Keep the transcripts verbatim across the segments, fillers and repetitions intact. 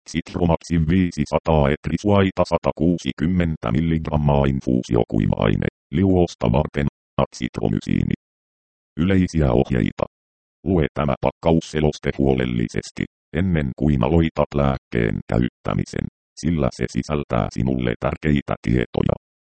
Citromaxin viisisataa etrisuaita sata kuusikymmentä milligrammaa infuusiokuiva-aine, liuosta varten, azitromysiini. Yleisiä ohjeita. Lue tämä pakkausseloste huolellisesti, ennen kuin aloitat lääkkeen käyttämisen, sillä se sisältää sinulle tärkeitä tietoja.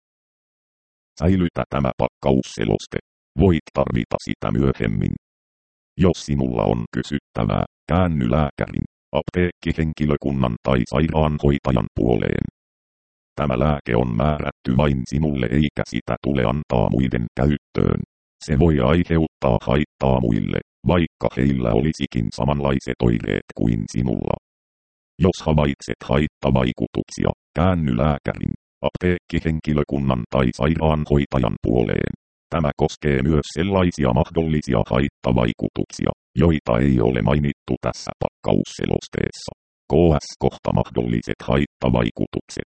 Säilytä tämä pakkausseloste. Voit tarvita sitä myöhemmin. Jos sinulla on kysyttävää, käänny lääkärin, apteekkihenkilökunnan tai sairaanhoitajan puoleen. Tämä lääke on määrätty vain sinulle eikä sitä tule antaa muiden käyttöön. Se voi aiheuttaa haittaa muille, vaikka heillä olisikin samanlaiset oireet kuin sinulla. Jos havaitset haittavaikutuksia, käänny lääkärin, apteekkihenkilökunnan tai sairaanhoitajan puoleen. Tämä koskee myös sellaisia mahdollisia haittavaikutuksia, joita ei ole mainittu tässä pakkausselosteessa. Ks kohta mahdolliset haittavaikutukset.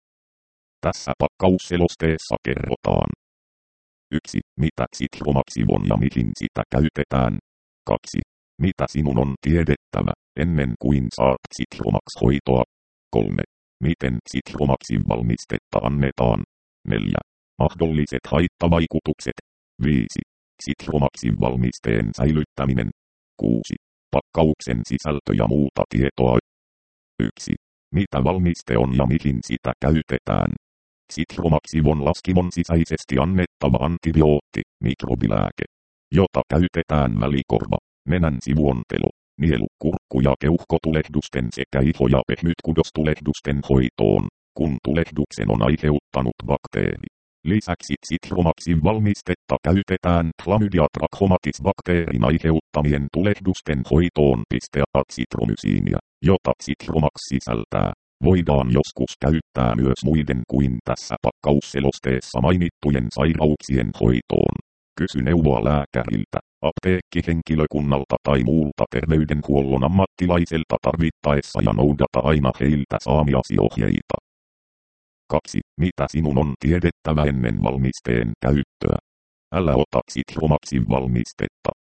Tässä pakkausselosteessa kerrotaan. yksi. Mitä Citromaxi on ja mihin sitä käytetään. kaksi. Mitä sinun on tiedettävä, ennen kuin saat Citromax-hoitoa. kolme. Miten Citromaxin valmistetta annetaan. neljä. Mahdolliset haittavaikutukset. viisi. Citromaxin valmisteen säilyttäminen. kuusi. Pakkauksen sisältö ja muuta tietoa. yksi. Mitä valmiste on ja mihin sitä käytetään. Citromaxi on laskimon sisäisesti annettava antibiootti, mikrobilääke, jota käytetään välikorva, nenän sivuontelo, nielu, kurkku- ja keuhkotulehdusten sekä iho- ja pehmytkudostulehdusten hoitoon, kun tulehduksen on aiheuttanut bakteeri. Lisäksi Citromaxin valmistetta käytetään Chlamydia trachomatis bakteerin aiheuttamien tulehdusten hoitoon. Azitromysiinia, jota Citromax sisältää, voidaan joskus käyttää myös muiden kuin tässä pakkausselosteessa mainittujen sairauksien hoitoon. Kysy neuvoa lääkäriltä, apteekkihenkilökunnalta tai muulta terveydenhuollon ammattilaiselta tarvittaessa ja noudata aina heiltä saamiasi ohjeita. kaksi. Mitä sinun on tiedettävä ennen valmisteen käyttöä? Älä ota Citromaxin valmistetta.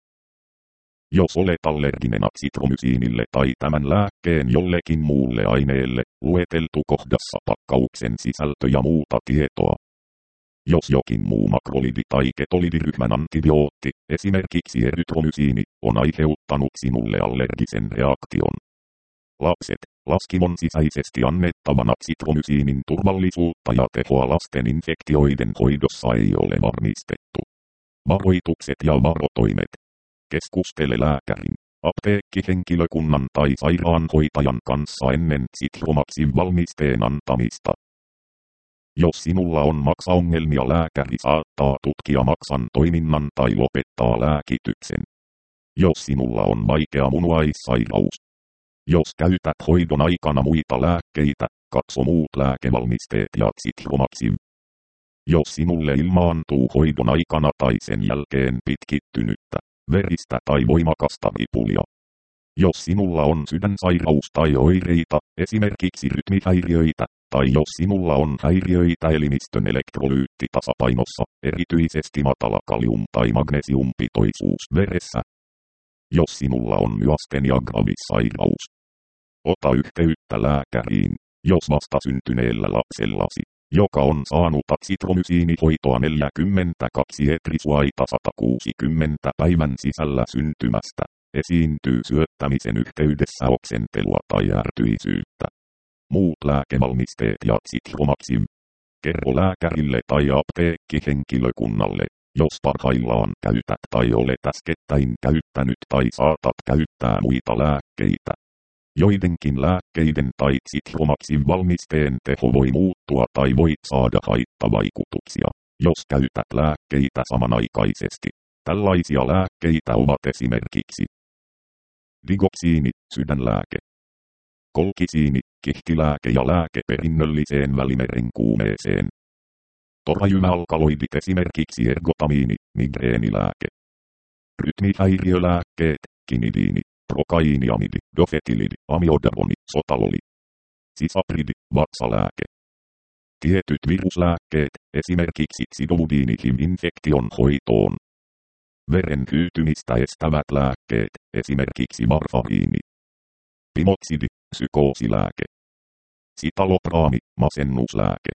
Jos olet allerginen azitromysiinille tai tämän lääkkeen jollekin muulle aineelle, lueteltu kohdassa pakkauksen sisältö ja muuta tietoa. Jos jokin muu makrolidi- tai ketolidiryhmän antibiootti, esimerkiksi erytromysiini, on aiheuttanut sinulle allergisen reaktion. Lapset, laskimon sisäisesti annettavan azitromysiinin turvallisuutta ja tehoa lasten infektioiden hoidossa ei ole varmistettu. Varoitukset ja varotoimet. Keskustele lääkärin, apteekkihenkilökunnan tai sairaanhoitajan kanssa ennen Citromaxin valmisteen antamista. Jos sinulla on maksaongelmia, lääkäri saattaa tutkia maksan toiminnan tai lopettaa lääkityksen. Jos sinulla on vaikea munuaissairaus. Jos käytät hoidon aikana muita lääkkeitä, katso muut lääkevalmisteet ja Citromaxin. Jos sinulle ilmaantuu hoidon aikana tai sen jälkeen pitkittynyttä, veristä tai voimakasta ripulia. Jos sinulla on sydänsairaus tai oireita, esimerkiksi rytmihäiriöitä, tai jos sinulla on häiriöitä elimistön elektrolyyttitasapainossa, erityisesti matala kalium- tai magnesiumpitoisuus veressä. Jos sinulla on myastenia gravis sairaus, ota yhteyttä lääkäriin, jos vastasyntyneellä lapsellasi, joka on saanut azitromysiinihoitoa neljäkymmentäkaksi etrisuaita sata kuusikymmentä päivän sisällä syntymästä, esiintyy syöttämisen yhteydessä oksentelua tai ärtyisyyttä. Muut lääkevalmisteet ja Citromaxin. Kerro lääkärille tai apteekkihenkilökunnalle, jos parhaillaan käytät tai olet äskettäin käyttänyt tai saatat käyttää muita lääkkeitä. Joidenkin lääkkeiden tai Citromaxin valmisteen teho voi muuttua tai voit saada haittavaikutuksia, jos käytät lääkkeitä samanaikaisesti. Tällaisia lääkkeitä ovat esimerkiksi digoksiini, sydänlääke, kolkisiini, kihtilääke ja lääke perinnölliseen välimerenkuumeeseen, torajymäalkaloidit esimerkiksi ergotamiini, migreenilääke, rytmihäiriölääkkeet, kinidiini, prokainiamidi, dofetilidi, amiodaroni, sotaloli, sisapridi, vatsalääke. Tietyt viruslääkkeet, esimerkiksi xidovudiini H I V-infektion hoitoon. Veren hyytymistä estävät lääkkeet, esimerkiksi varfariini. Pimoksidi, psykoosilääke. Sitalopraami, masennuslääke.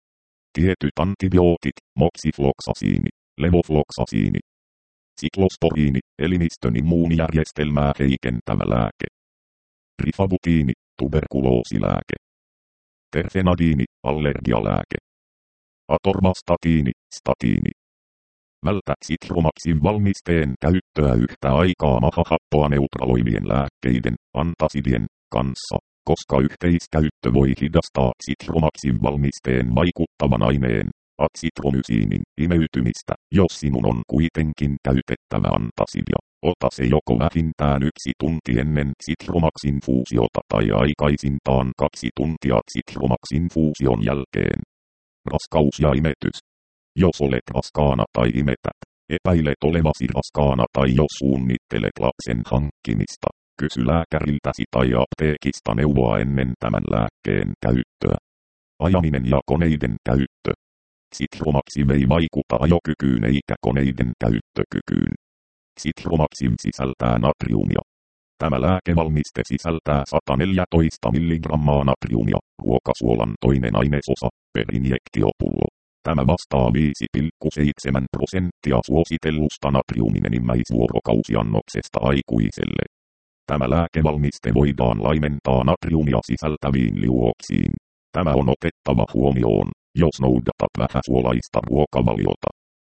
Tietyt antibiootit, moksifloksasiini, levofloksasiini. Siklosporiini, elimistön immuunijärjestelmää heikentävä lääke. Rifabutiini, tuberkuloosilääke. Terfenadiini, allergialääke. Atorvastatiini, statiini. Vältä Citromaxin valmisteen käyttöä yhtä aikaa mahahappoa neutraloivien lääkkeiden, antasidien, kanssa, koska yhteiskäyttö voi hidastaa Citromaxin valmisteen vaikuttavan aineen, atsitromysiinin, imeytymistä. Jos sinun on kuitenkin käytettävä antasidia, ota se joko vähintään yksi tunti ennen Citromaxin fuusiota tai aikaisintaan kaksi tuntia Citromaxin fuusion jälkeen. Raskaus ja imetys. Jos olet raskaana tai imetät, epäilet olevasi raskaana tai jos suunnittelet lapsen hankkimista, kysy lääkäriltäsi tai apteekista neuvoa ennen tämän lääkkeen käyttöä. Ajaminen ja koneiden käyttö. Citromaxi ei vaikuta ajokykyyn eikä koneiden käyttökykyyn. Citromaxi sisältää natriumia. Tämä lääkevalmiste sisältää sata neljätoista milligrammaa natriumia, ruokasuolan toinen ainesosa, per injektiopullo. Tämä vastaa viisi pilkku seitsemän prosenttia suositellusta natriumin enimmäisvuorokausiannoksesta aikuiselle. Tämä lääkevalmiste voidaan laimentaa natriumia sisältäviin liuoksiin. Tämä on otettava huomioon, jos noudatat vähäsuolaista ruokavaliota.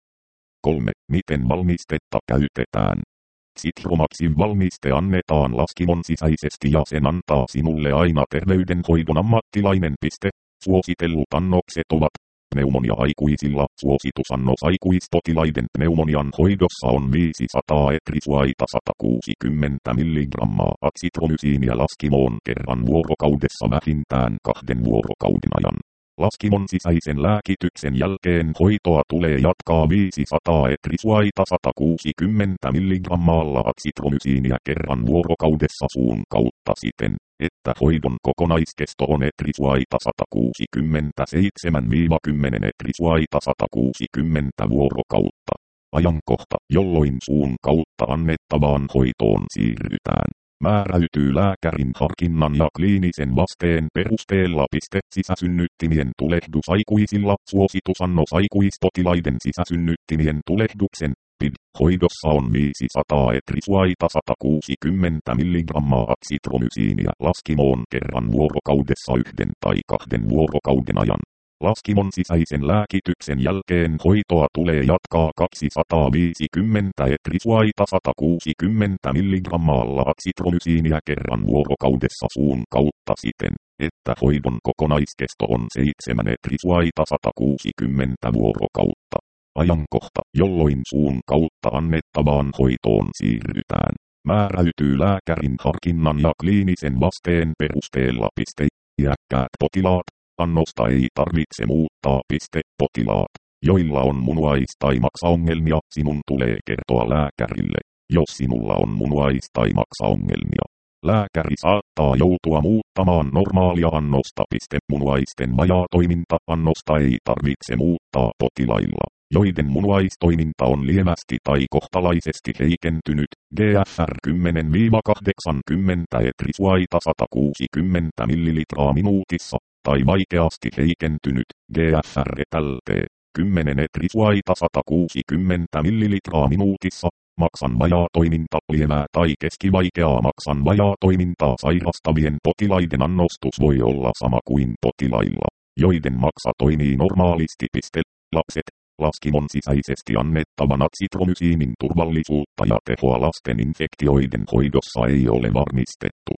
kolme. Miten valmistetta käytetään? Citromaxin valmiste annetaan laskimon sisäisesti ja sen antaa sinulle aina terveydenhoidon ammattilainen. Suositellut annokset ovat pneumonia aikuisilla. Suositusannos aikuispotilaiden pneumonian hoidossa on viisisataa etrisuaita sata kuusikymmentä milligrammaa atsitromysiiniä laskimoon kerran vuorokaudessa vähintään kahden vuorokauden ajan. Laskimon sisäisen lääkityksen jälkeen hoitoa tulee jatkaa viisisataa etrisuaita sata kuusikymmentä milligrammaalla atsitromysiiniä kerran vuorokaudessa suun kautta siten, että hoidon kokonaiskesto on etrisuaita sata kuusikymmentäseitsemän kymmenen etrisuaita sata kuusikymmentä vuorokautta. Ajankohta, jolloin suun kautta annettavaan hoitoon siirrytään, määräytyy lääkärin harkinnan ja kliinisen vasteen perusteella. Sisäsynnyttimien tulehdus aikuisilla. Suositusannos aikuispotilaiden sisäsynnyttimien tulehduksen P I D-hoidossa on viisisataa etrisuaita sata kuusikymmentä milligrammaa atsitromysiiniä laskimoon kerran vuorokaudessa yhden tai kahden vuorokauden ajan. Laskimon sisäisen lääkityksen jälkeen hoitoa tulee jatkaa kaksisataaviisikymmentä etrisuaita sata kuusikymmentä milligrammaalla atsitromysiiniä kerran vuorokaudessa suun kautta siten, että hoidon kokonaiskesto on seitsemän etrisuaita sata kuusikymmentä vuorokautta. Ajankohta, jolloin suun kautta annettavaan hoitoon siirrytään, määräytyy lääkärin harkinnan ja kliinisen vasteen perusteella. Iäkkäät potilaat. Annosta ei tarvitse muuttaa. Potilaat, joilla on munuais- tai maksaongelmia, sinun tulee kertoa lääkärille, jos sinulla on munuais- tai maksaongelmia. Lääkäri saattaa joutua muuttamaan normaalia annosta. Munuaisten vajaatoiminta annosta ei tarvitse muuttaa potilailla, joiden munuaistoiminta on lievästi tai kohtalaisesti heikentynyt. G F R kymmenen kahdeksankymmentä etrisuaita sata kuusikymmentä millilitraa minuutissa. Tai vaikeasti heikentynyt, G F R T L kymmenen etrisuaita sata kuusikymmentä millilitraa minuutissa, maksan vajaatoiminta lievää tai keskivaikeaa maksan vajaatoimintaa sairastavien potilaiden annostus voi olla sama kuin potilailla, joiden maksa toimii normaalisti. Lapset, laskimon sisäisesti annettavan atsitromysiinin turvallisuutta ja tehoa lasten infektioiden hoidossa ei ole varmistettu.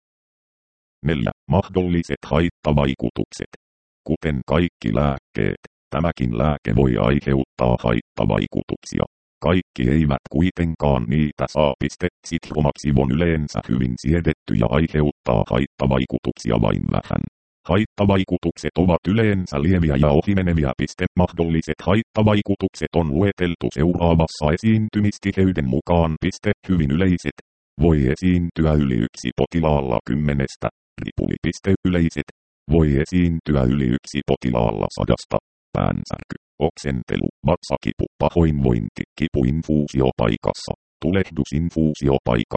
neljä. Mahdolliset haittavaikutukset. Kuten kaikki lääkkeet, tämäkin lääke voi aiheuttaa haittavaikutuksia. Kaikki eivät kuitenkaan niitä saa. Citromaxi on yleensä hyvin siedetty ja aiheuttaa haittavaikutuksia vain vähän. Haittavaikutukset ovat yleensä lieviä ja ohimeneviä. Mahdolliset haittavaikutukset on lueteltu seuraavassa esiintymistiheyden mukaan. Hyvin yleiset. Voi esiintyä yli yksi potilaalla kymmenestä. Ripuli. Yleiset. Voi esiintyä yli yksi potilaalla sadasta. Päänsärky, oksentelu, vatsakipu, pahoinvointi, kipu infuusiopaikassa, tulehdus infuusiopaikassa,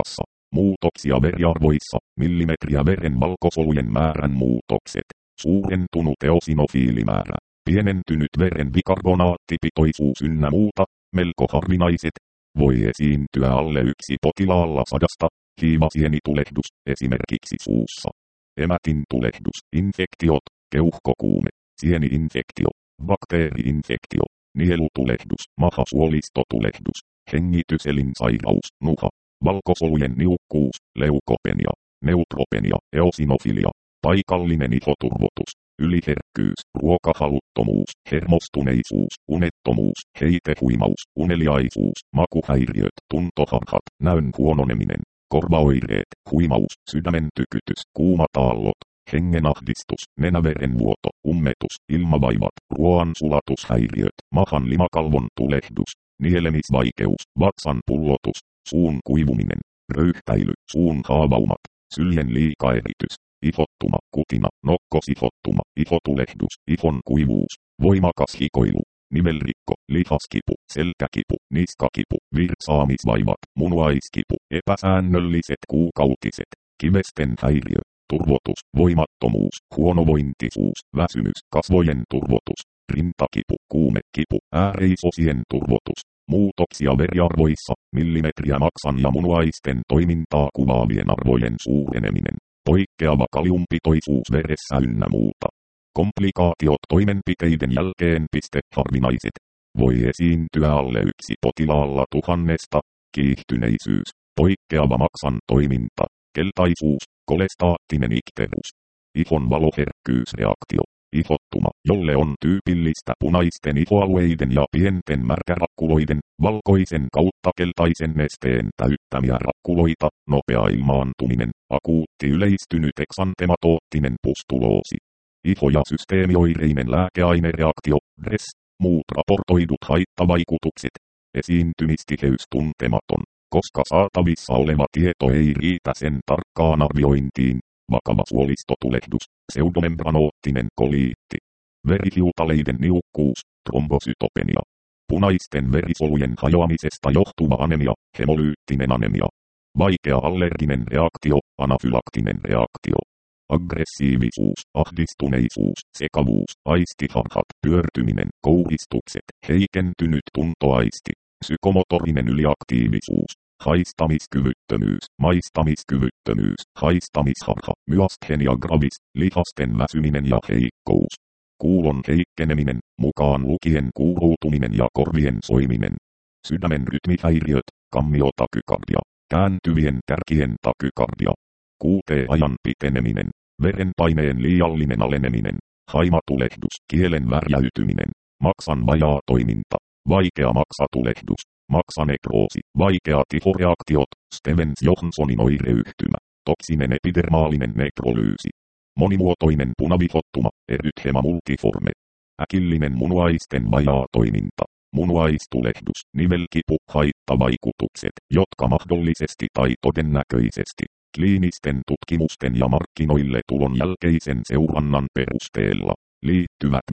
Muutoksia veriarvoissa, millimetriä veren valkosolujen määrän muutokset. Suurentunut eosinofiilimäärä, pienentynyt veren bikarbonaattipitoisuus ynnä muuta, melko harvinaiset. Voi esiintyä alle yksi potilaalla sadasta, hiivasienitulehdus, esimerkiksi suussa. Emätintulehdus, infektiot, keuhkokuume, sieni-infektio, bakteeri-infektio, nielutulehdus, mahasuolistotulehdus, hengityselinsairaus, nuha, valkosolujen niukkuus, leukopenia, neutropenia, eosinofilia, paikallinen ihoturvotus, yliherkkyys, ruokahaluttomuus, hermostuneisuus, unettomuus, heitehuimaus, uneliaisuus, makuhäiriöt, tuntoharhat, näön huononeminen, korvaoireet, huimaus, sydämen tykytys, kuumataallot, hengenahdistus, nenäverenvuoto, ummetus, ilmavaivat, ruoansulatushäiriöt, mahan limakalvon tulehdus, nielemisvaikeus, vatsan pullotus, suun kuivuminen, röyhtäily, suun haavaumat, syljen liikaeritys, ihottuma, kutina, nokkosihottuma, ihotulehdus, ihon kuivuus, voimakas hikoilu, nivelrikko, lihaskipu, selkäkipu, niskakipu, virtsaamisvaivat, munuaiskipu, epäsäännölliset kuukautiset, kivesten häiriö, turvotus, voimattomuus, huonovointisuus, väsymys, kasvojen turvotus, rintakipu, kuumekipu, ääreisosien turvotus, muutoksia veriarvoissa, millimetriä maksan ja munuaisten toimintaa kuvaavien arvojen suureneminen, poikkeava kaliumpitoisuus veressä ynnä muuta. Komplikaatiot toimenpiteiden jälkeen piste harvinaiset. Voi esiintyä alle yksi potilaalla tuhannesta, kiihtyneisyys, poikkeava maksan toiminta, keltaisuus, kolestaattinen ikterus, ihon valoherkkyysreaktio, ihottuma, jolle on tyypillistä punaisten ihoalueiden ja pienten märkärakkuloiden, valkoisen kautta keltaisen nesteen täyttämiä rakkuloita, nopea ilmaantuminen, akuutti yleistynyt eksantematoottinen pustuloosi. Iho- ja systeemioireinen lääkeainereaktio, D R E S, muut raportoidut haittavaikutukset, esiintymistiheys tuntematon, koska saatavissa oleva tieto ei riitä sen tarkkaan arviointiin, vakava suolistotulehdus, pseudomembranoottinen koliitti, verihiutaleiden niukkuus, trombosytopenia, punaisten verisolujen hajoamisesta johtuva anemia, hemolyyttinen anemia, vaikea allerginen reaktio, anafylaktinen reaktio. Aggressiivisuus, ahdistuneisuus, sekavuus, aistiharhat, pyörtyminen, kouristukset, heikentynyt tuntoaisti, psykomotorinen yliaktiivisuus, haistamiskyvyttömyys, maistamiskyvyttömyys, haistamisharha, myasthenia gravis, lihasten väsyminen ja heikkous, kuulon heikkeneminen, mukaan lukien kuuroutuminen ja korvien soiminen, sydämen rytmihäiriöt, kammiotakykardia, kääntyvien kärkien takykardia, kuuteajan piteneminen, verenpaineen liiallinen aleneminen, haimatulehdus, kielen värjäytyminen, maksan vajaa toiminta, vaikea maksatulehdus, maksanekroosi, vaikeat ihoreaktiot, Stevens-Johnsonin oireyhtymä, toksinen epidermaalinen nekrolyysi, monimuotoinen punavihottuma, erythema multiforme, äkillinen munuaisten vajaa toiminta, munuaistulehdus, nivelkipu, haittavaikutukset, jotka mahdollisesti tai todennäköisesti kliinisten tutkimusten ja markkinoille tulon jälkeisen seurannan perusteella liittyvät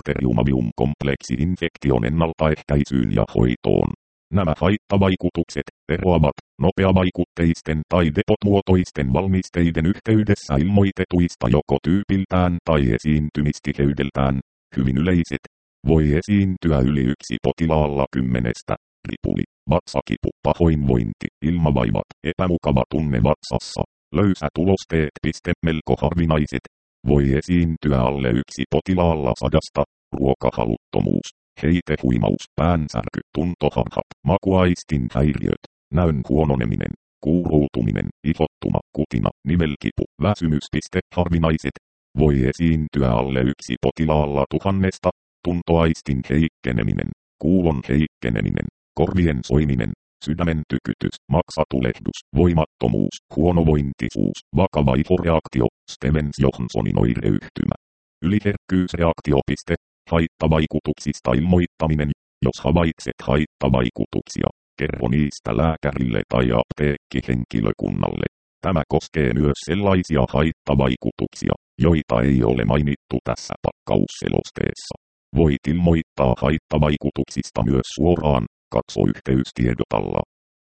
Mycobacterium-avium-kompleksi-infektion ennaltaehkäisyyn ja hoitoon. Nämä haittavaikutukset eroavat nopeavaikutteisten tai depot-muotoisten valmisteiden yhteydessä ilmoitetuista joko tyypiltään tai esiintymistiheydeltään, hyvin yleiset. Voi esiintyä yli yksi potilaalla kymmenestä, ripuli, vatsakipu, pahoinvointi, ilmavaivat, epämukava tunne vatsassa, löysät ulosteet. Melko harvinaiset. Voi esiintyä alle yksi potilaalla sadasta, ruokahaluttomuus, heitehuimaus, päänsärky, tuntoharhat, makuaistin häiriöt, näön huononeminen, kuuroutuminen, ihottuma, kutina, nivelkipu, väsymys. Harvinaiset. Voi esiintyä alle yksi potilaalla tuhannesta, tuntoaistin heikkeneminen, kuulon heikkeneminen, korvien soiminen, sydämen tykytys, maksatulehdus, voimattomuus, huonovointisuus, vakava ihoreaktio, Stevens-Johnsonin oireyhtymä, yliherkkyysreaktio. Haittavaikutuksista ilmoittaminen. Jos havaitset haittavaikutuksia, kerro niistä lääkärille tai apteekkihenkilökunnalle. Tämä koskee myös sellaisia haittavaikutuksia, joita ei ole mainittu tässä pakkausselosteessa. Voit ilmoittaa haittavaikutuksista myös suoraan, katso yhteystiedot alla.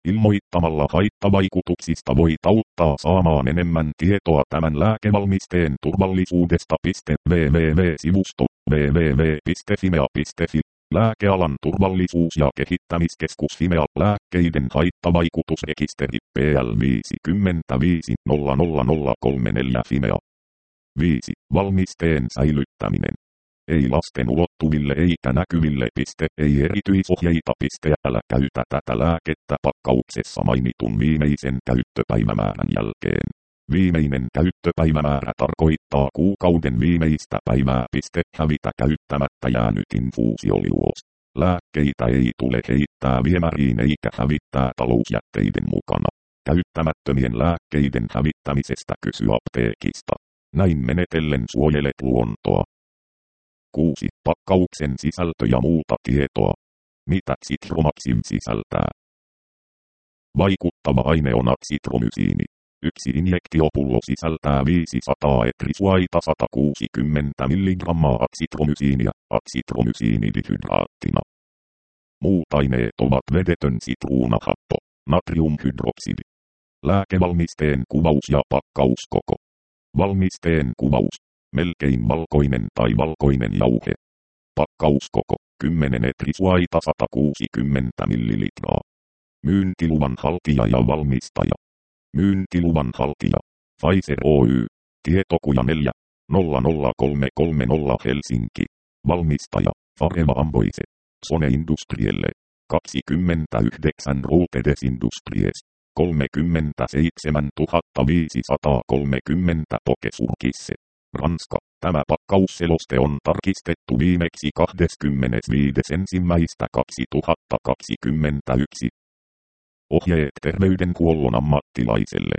Ilmoittamalla haittavaikutuksista voit auttaa saamaan enemmän tietoa tämän lääkevalmisteen turvallisuudesta. www-sivusto www piste fimea piste fi Lääkealan turvallisuus- ja kehittämiskeskus Fimea. Lääkkeiden haittavaikutusrekisteri P L viisikymmentäviisi nolla nolla nolla kolmekymmentäneljä Fimea. viisi. Valmisteen säilyttäminen. Ei lasten ulottuville eikä näkyville. Piste, ei erityisohjeita. Piste, älä käytä tätä lääkettä pakkauksessa mainitun viimeisen käyttöpäivämäärän jälkeen. Viimeinen käyttöpäivämäärä tarkoittaa kuukauden viimeistä päivää. Piste, hävitä käyttämättä jäänyt infuusioliuos. Lääkkeitä ei tule heittää viemäriin eikä hävittää talousjätteiden mukana. Käyttämättömien lääkkeiden hävittämisestä kysy apteekista. Näin menetellen suojelet luontoa. kuusi. Pakkauksen sisältö ja muuta tietoa. Mitä Azithromycin sisältää? Vaikuttava aine on azitromysiini. Yksi injektiopullo sisältää viisisataa etrisuaita sata kuusikymmentä milligrammaa azitromysiinia, azitromysiinidihydраattina. Muut aineet ovat vedetön sitruunahappo, natriumhydroksidi. Lääkevalmisteen kuvaus ja pakkauskoko. Valmisteen kuvaus. Melkein valkoinen tai valkoinen jauhe. Pakkauskoko. kymmenen etrisuaita sata kuusikymmentä millilitraa. Myyntiluvan haltija ja valmistaja. Myyntiluvan haltija. Pfizer Oy. Tietokuja neljä nolla nolla kolme kolme nolla Helsinki. Valmistaja. Fareva Amboise. Sone Industrielle. kaksikymmentäyhdeksän Routedes Industries. kolmekymmentäseitsemän tuhatta viisisataakolmekymmentä Pokesurkisse. Ranska. Tämä pakkausseloste on tarkistettu viimeksi kahdeskymmenesviides ensimmäistä kaksituhattakaksikymmentäyksi. Ohjeet terveydenhuollon ammattilaiselle.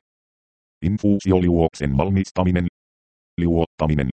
Infuusioliuoksen valmistaminen. Liuottaminen.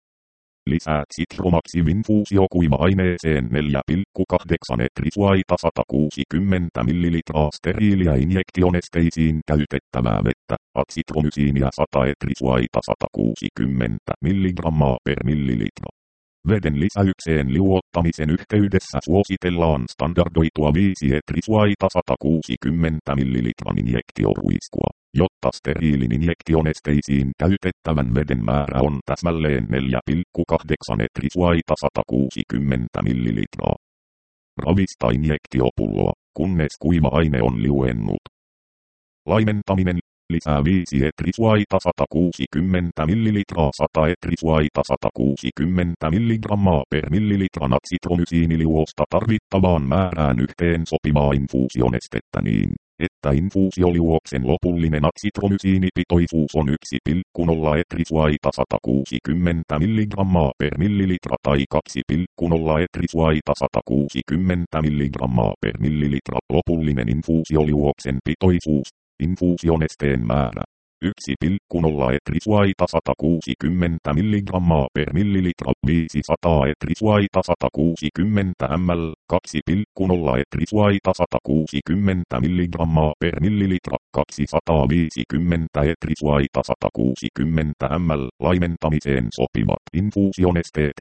Lisää Azithromycin-infuusio kuiva-aineeseen neljä pilkku kahdeksan etrisuaita sata kuusikymmentä millilitraa steriiliä injektionesteisiin käytettävää vettä, azithromysiinia sata etrisuaita sata kuusikymmentä milligrammaa per millilitra. Veden lisäykseen liuottamisen yhteydessä suositellaan standardoitua viisi etrisuaita sata kuusikymmentä millilitran injektioruiskua, jotta steriilin injektionesteisiin käytettävän veden määrä on täsmälleen neljä pilkku kahdeksan etrisuaita sata kuusikymmentä millilitraa. Ravista injektiopulloa, kunnes kuiva-aine on liuennut. Laimentaminen. Lisää viisi etrisuaita sata kuusikymmentä millilitraa sata etrisuaita sata kuusikymmentä milligrammaa per millilitran azithromysiiniliuosta tarvittavaan määrään yhteen sopivaa infuusionestettä niin, että infuusioliuoksen lopullinen azithromysiinipitoisuus on yksi pilkku nolla etrisuaita sata kuusikymmentä milligrammaa per millilitra tai kaksi pilkku nolla etrisuaita sata kuusikymmentä milligrammaa per millilitra. Lopullinen infuusioliuoksen pitoisuus. Infuusionesteen määrä. yksi pilkku nolla etrisuaita sata kuusikymmentä milligrammaa per millilitra. viisisataa etrisuaita sata kuusikymmentä millilitraa. kaksi pilkku nolla etrisuaita sata kuusikymmentä milligrammaa per millilitra. kaksisataaviisikymmentä etrisuaita sata kuusikymmentä millilitraa. Laimentamiseen sopivat infuusionesteet.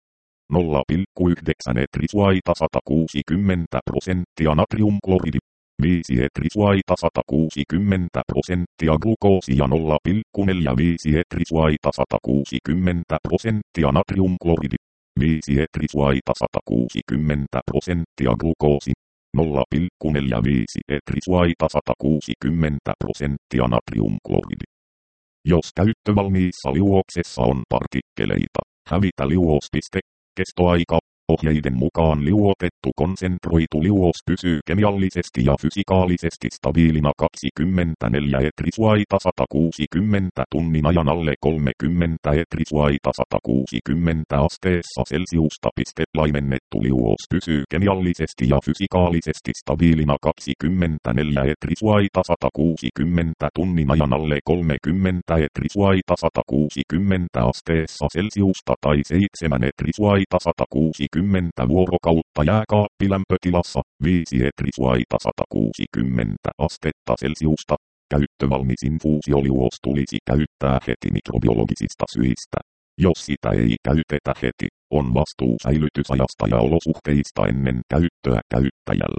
nolla pilkku yhdeksän etrisuaita sata kuusikymmentä prosenttia natriumkloridi. viisi etrisuaita sata kuusikymmentä prosenttia glukoosia nolla pilkku neljäkymmentäviisi etrisuaita sata kuusikymmentä prosenttia natriumkloridi. viisi etrisuaita sata kuusikymmentä prosenttia glukoosi. nolla pilkku neljäkymmentäviisi etrisuaita sata kuusikymmentä prosenttia natriumkloridi. Jos käyttövalmiissa liuoksessa on partikkeleita, hävitä liuos. Kestoaika. Ohjeiden mukaan liuotettu konsentroitu liuos pysyy kemiallisesti ja fysikaalisesti stabiilina kaksikymmentäneljä etrisuaita sata kuusikymmentä tunnin ajan alle kolmekymmentä etrisuaita sata kuusikymmentä asteessa Celsiusta. Laimennettu liuos pysyy kemiallisesti ja fysikaalisesti stabiilina kaksikymmentäneljä etrisuaita sata kuusikymmentä tunnin ajan alle kolmekymmentä etrisuaita sata kuusikymmentä asteessa Celsiusta tai seitsemän etrisuaita sata kuusikymmentä vuorokautta jääkaappilämpötilassa, viisi etrisuaita sata kuusikymmentä astetta Celsiusta. Käyttövalmis infuusioliuos tulisi käyttää heti mikrobiologisista syistä. Jos sitä ei käytetä heti, on vastuu säilytysajasta ja olosuhteista ennen käyttöä käyttäjällä.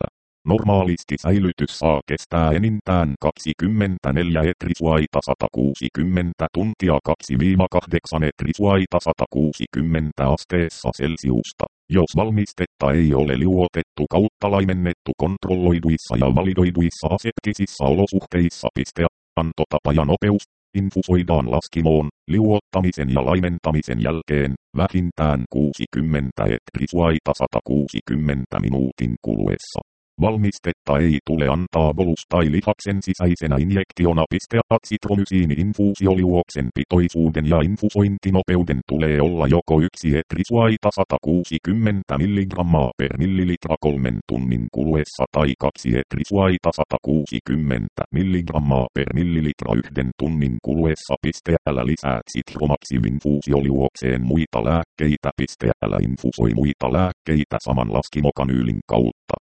Normaalisti säilytys saa kestää enintään kaksikymmentäneljä etrisuaita sata kuusikymmentä tuntia kaksi kahdeksan etrisuaita sata kuusikymmentä asteessa Celsiusta. Jos valmistetta ei ole liuotettu kautta laimennettu kontrolloiduissa ja validoiduissa aseptisissa olosuhteissa pisteantotapa ja nopeus infusoidaan laskimoon liuottamisen ja laimentamisen jälkeen vähintään kuusikymmentä etrisuaita sata kuusikymmentä minuutin kuluessa. Valmistetta ei tule antaa bolus tai lihaksen sisäisenä injektiona. Azitromysiini-infuusioliuoksen pitoisuuden ja infusointinopeuden tulee olla joko yksi etrisuaita sata kuusikymmentä milligrammaa per millilitra kolmen tunnin kuluessa tai kaksi etrisuaita sata kuusikymmentä milligrammaa per millilitra yhden tunnin kuluessa. Älä lisää Zitromaxin-infuusioliuokseen muita lääkkeitä. Älä infusoi muita lääkkeitä saman laskimokanylin kautta.